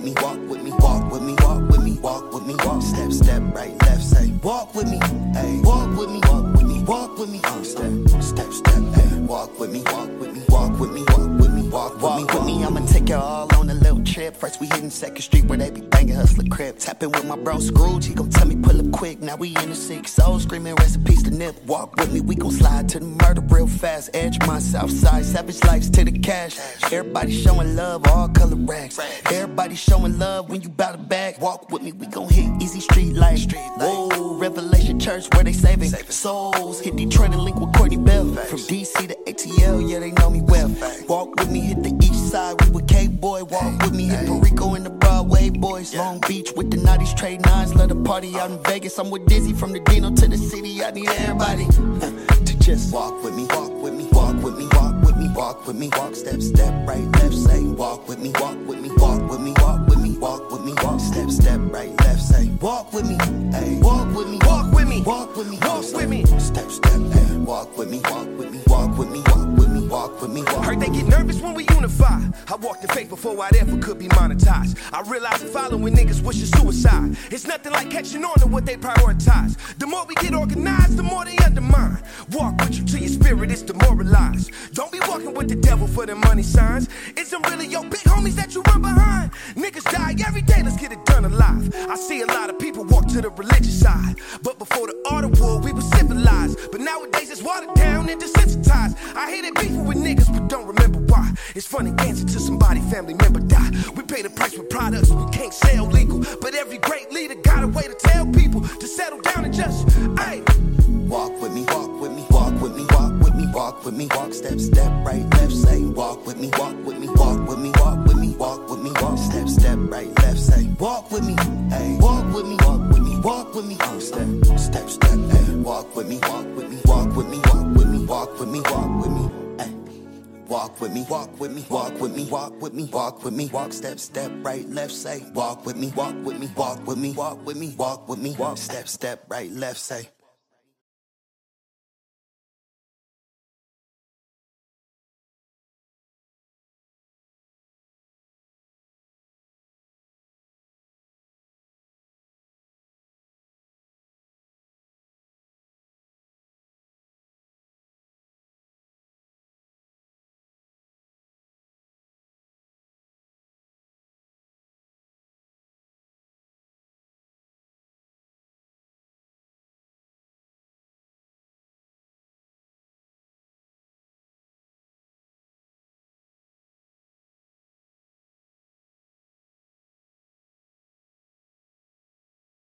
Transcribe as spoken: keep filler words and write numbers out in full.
me, walk with me, walk with me, walk with me, walk with me, walk, step, step, right, left, say, walk with me, hey, walk with me, walk with me, walk with me, uh, step, step, step, hey, walk with me, walk with me, walk with me, walk with me, walk with me, with me, I'ma take you all on a little trip. First we hitting Second Street where they be banging Hustler Crib. Tapping with my bro Scrooge, he gon' tell me pull up quick. Now we in the six soul, screaming recipes to nip. Walk with me, we gon' slide to the murder real fast. Edge my south side, savage lives to the cash. Everybody showing love, all color rags. Everybody showing love when you bout to bag. Walk with me, we gon' hit easy street light. Whoa, Revelation Church where they saving souls. Hit Detroit and link with Courtney Bell. From D C to A T L, yeah they know me well. Walk with me, hit the east side, we with K-Boy. Walk with me, hit Puerto Rico and the Broadway boys. Long Beach with the nineties trade nines. Let a party out in Vegas. I'm with Dizzy from the Dino to the city. I need everybody to just walk with me, walk with me, walk with me, walk with me, walk with me, walk, step, step, right, left, say, walk with me, walk with me, walk with me, walk with me, walk with me, walk, step, step, right, left, say, walk with me, hey, walk with me, walk with me, walk with me, walk with me, step, step, hey, walk with me, walk with me, walk with me, walk with me, walk with me, walk. Heard they get nervous when we unify. I walked in faith before I ever could be monetized. I realized following niggas wishing suicide. It's nothing like catching on to what they prioritize. The more we get organized, the more they undermine. Walk with you till your spirit is demoralized. Don't be walking with the devil for the money signs. It's them really your big homies that you run behind. Niggas die every day, let's get it done alive. I see a lot of people walk to the religious side. But before the art of war, we were civilized. But nowadays it's watered down and desensitized. I hate it beefing with niggas, but don't remember why. It's funny, answer to somebody, family member die. We pay the price with products we can't sell legal. But every great leader got a way to tell people to settle down and just, ayy. Walk with me, walk with me, walk with me, walk with me, walk with me, walk, step, step, right, left, say, walk with me, walk with me, walk with me, walk with me, walk with me, walk, step, step, right, left, say, walk with me, hey, walk with me, walk with me, walk with me, oh, step, step, step, hey, walk with me, walk with me, walk with me, walk with me, walk with me, walk with me, hey. Walk with me, walk with me, walk with me, walk with me, walk with me, walk, step, step, right, left, say, walk with me, walk with me, walk with me, walk with me, walk with me, walk, step, step, right, left, say.